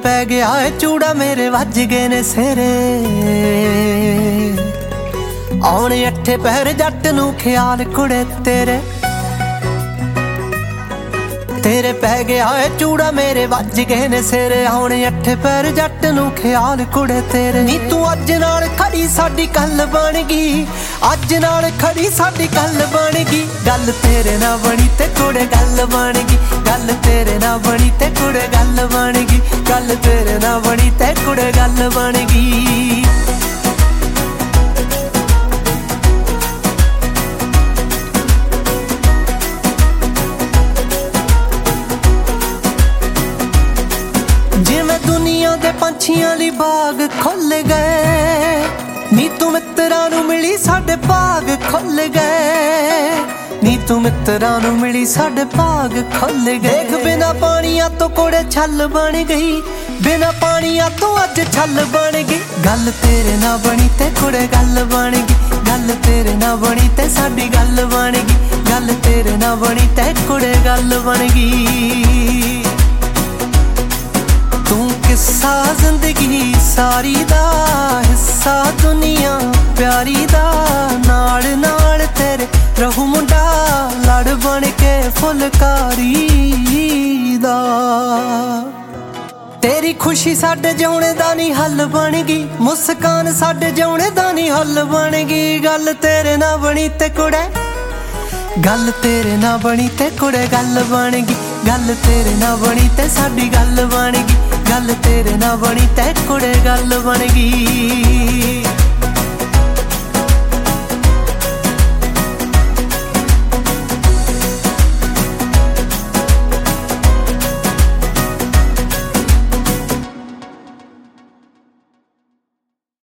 पै गया है चूड़ा मेरे वज गए ने सिरे आने अठे पैर जट नू ख्याल कुड़े तेरे तेरे पै गया है चूड़ा मेरे वज गए ने सिरे आने अठे पैर जट नू ख्याल कुड़े तेरे नी तू अज नाल खड़ी साडी गल बन गई अज नाल खड़ी साडी गल बन गई गल तेरे ना बनी ते कुड़े गल बन गई गल तेरे ना बनी ते कुड़े गल बन गई गल तेरे ना बनी ते कुड़े गल बन गई जिवें दुनिया दे पंछियां लई बाग खुल गए नी तू मित्तरां नू मिली साडे भाग खुल गए नी तू मित्तरां नू मिली साडे भाग खुल गए देख बिना पानिया तो कुड़े छल बन गई बिना पानिया तो अज छल बन गई गल तेरे ना बनी ते कुड़े गल बन गई गल तेरे ना बनी ते साडी गल बन गई गल तेरे ना बनी ते कुड़े गल बन गई तू किस्सा जिंदगी सारी दा हिस्सा दुनिया प्यारी दा नाल नाल तेरे रहू मुंडा लड़ बन के फुलकारी दा तेरी खुशी साडे जिउणे दा नी हल बन गई मुस्कान साडे जिउणे दा नी हल बन गई गल तेरे ना बनी ते कुड़े गल तेरे ना बनी ते कुड़े गल बन गई गल तेरे ना बनी ते साडी गल बन गई गल तेरे ना बनी ते कुड़े गल बन गई